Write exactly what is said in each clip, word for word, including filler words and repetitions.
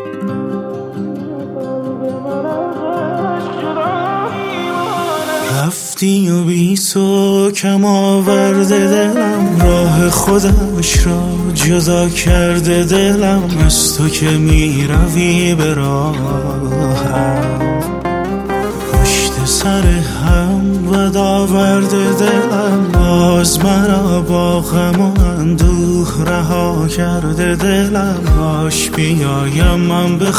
رفتی و بی تو کم آورده دلم، راه خودش را جدا کرده دلم. از تو که می روی به راهم، پشت سر هم ود آورده دلم. باز مرا با غم و اندوه رها کرده دلم. باش بیایم من به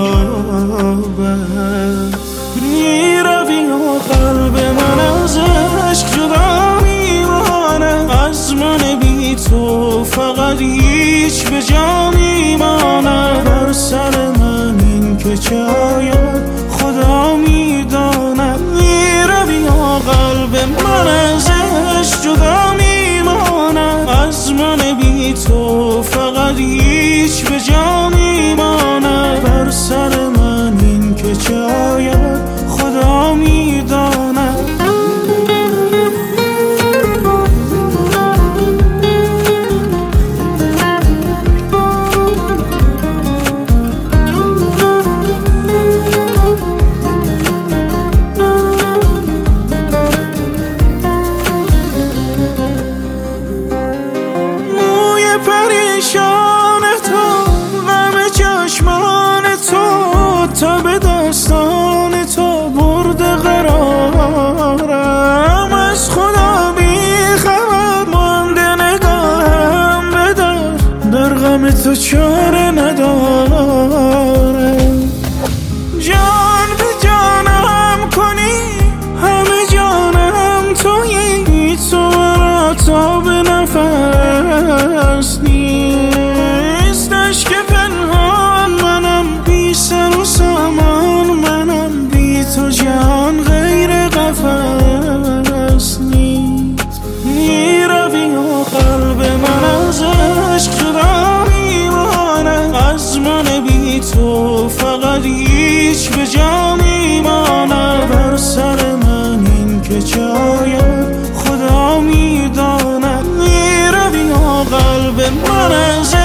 خوابت، می روی و قلب من از عشق جدا میمانه. از من بی تو فقط هیچ به جا میمانه. بر سر من این که چه آید خدا میدانه. می روی و قلب من از عشق جدا میمانه. از من بی تو فقط هیچ به جا میمانه. بر سر من این که چه آید خدا میداند. موی پریشان تو، غم چشمان تو، تا به داستان تو برده قرارم. از خدا بی خبر مانده نگاهم به در، در غم تو چاره ندارم. جان به جانم کنی، همه جانم تویی. تو را تا به نفس نیستش که پنهان منم، بی سر و سامان منم. بی تو جان غیر قفس نیست. می روی و قلب من از عشق جدا میمانه. از من بی تو فقط هیچ به جا میمانه. بر سر من این که چه آید خدا میداند. می روی و قلب من از